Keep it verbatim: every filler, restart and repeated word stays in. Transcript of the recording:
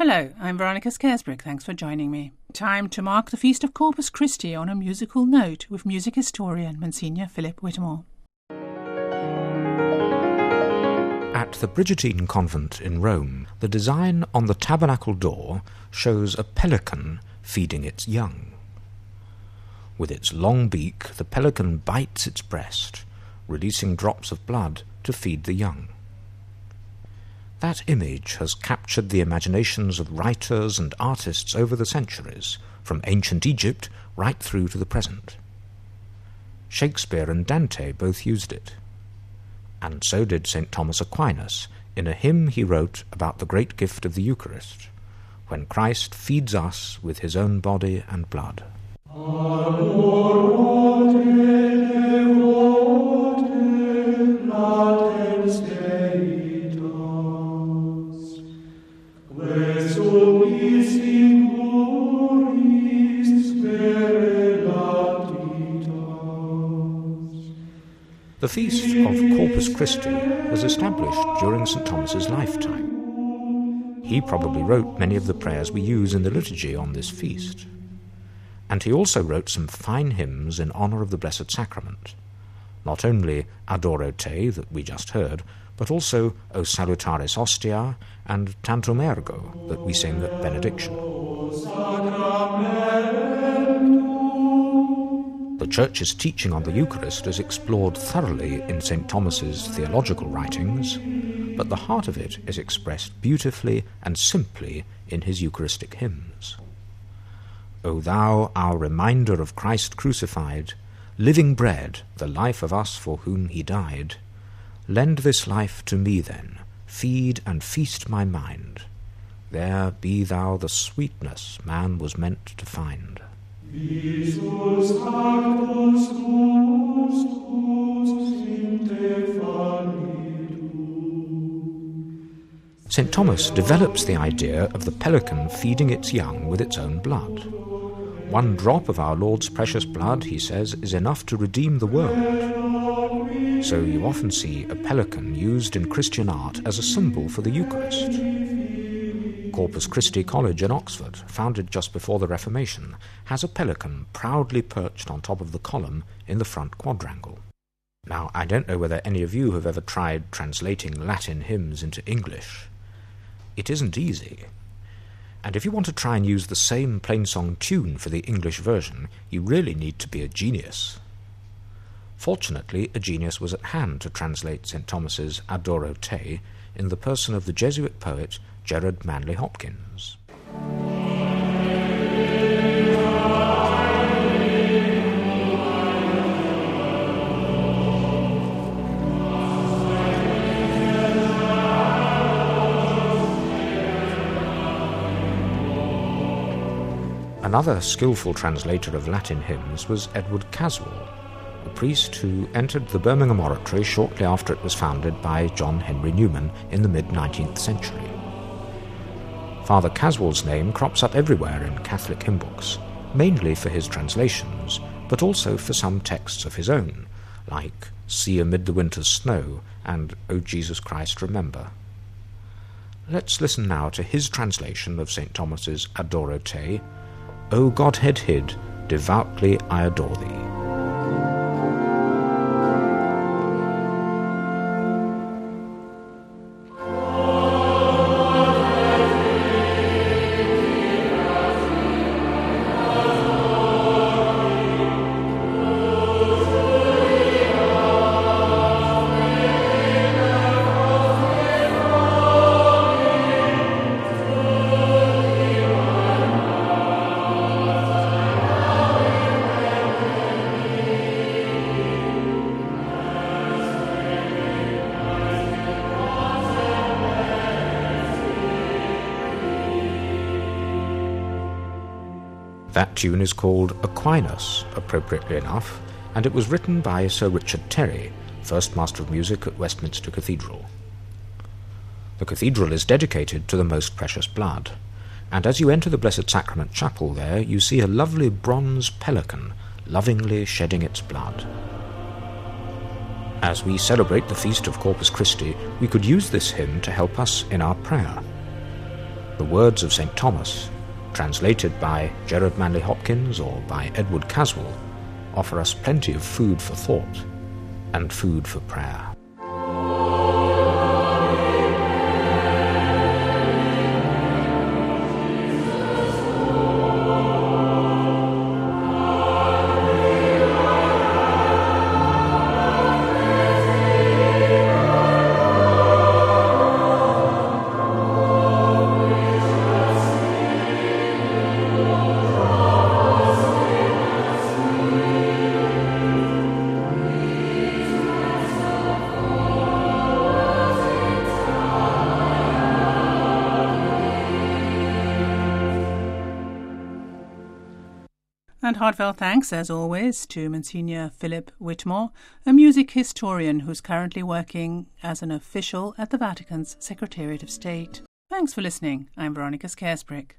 Hello, I'm Veronica Scarisbrick. Thanks for joining me. Time to mark the Feast of Corpus Christi on a musical note with music historian Monsignor Philip Whittemore. At the Brigittine Convent in Rome, the design on the tabernacle door shows a pelican feeding its young. With its long beak, the pelican bites its breast, releasing drops of blood to feed the young. That image has captured the imaginations of writers and artists over the centuries, from ancient Egypt right through to the present. Shakespeare and Dante both used it. And so did Saint Thomas Aquinas in a hymn he wrote about the great gift of the Eucharist, when Christ feeds us with his own body and blood. The Feast of Corpus Christi was established during Saint Thomas's lifetime. He probably wrote many of the prayers we use in the liturgy on this feast. And he also wrote some fine hymns in honour of the Blessed Sacrament, not only Adoro Te, that we just heard, but also O Salutaris Ostia and Tantum Ergo, that we sing at benediction. The Church's teaching on the Eucharist is explored thoroughly in Saint Thomas's theological writings, but the heart of it is expressed beautifully and simply in his Eucharistic hymns. O thou, our reminder of Christ crucified, living bread, the life of us for whom he died, lend this life to me then, feed and feast my mind. There be thou the sweetness man was meant to find. Saint Thomas develops the idea of the pelican feeding its young with its own blood. One drop of our Lord's precious blood, he says, is enough to redeem the world. So you often see a pelican used in Christian art as a symbol for the Eucharist. Corpus Christi College in Oxford, founded just before the Reformation, has a pelican proudly perched on top of the column in the front quadrangle. Now, I don't know whether any of you have ever tried translating Latin hymns into English. It isn't easy. And if you want to try and use the same plain-song tune for the English version, you really need to be a genius. Fortunately, a genius was at hand to translate Saint Thomas's Adoro Te in the person of the Jesuit poet Gerard Manley Hopkins. Another skillful translator of Latin hymns was Edward Caswall, a priest who entered the Birmingham Oratory shortly after it was founded by John Henry Newman in the mid-nineteenth century. Father Caswall's name crops up everywhere in Catholic hymn books, mainly for his translations, but also for some texts of his own, like See Amid the Winter's Snow and O Jesus Christ Remember. Let's listen now to his translation of Saint Thomas's Adoro Te, O Godhead hid, devoutly I adore thee. That tune is called Aquinas, appropriately enough, and it was written by Sir Richard Terry, first Master of Music at Westminster Cathedral. The cathedral is dedicated to the Most Precious Blood, and as you enter the Blessed Sacrament Chapel there, you see a lovely bronze pelican lovingly shedding its blood. As we celebrate the Feast of Corpus Christi, we could use this hymn to help us in our prayer. The words of Saint Thomas, translated by Gerard Manley Hopkins or by Edward Caswell, offer us plenty of food for thought and food for prayer. And heartfelt thanks, as always, to Monsignor Philip Whitmore, a music historian who's currently working as an official at the Vatican's Secretariat of State. Thanks for listening. I'm Veronica Scaresbrick.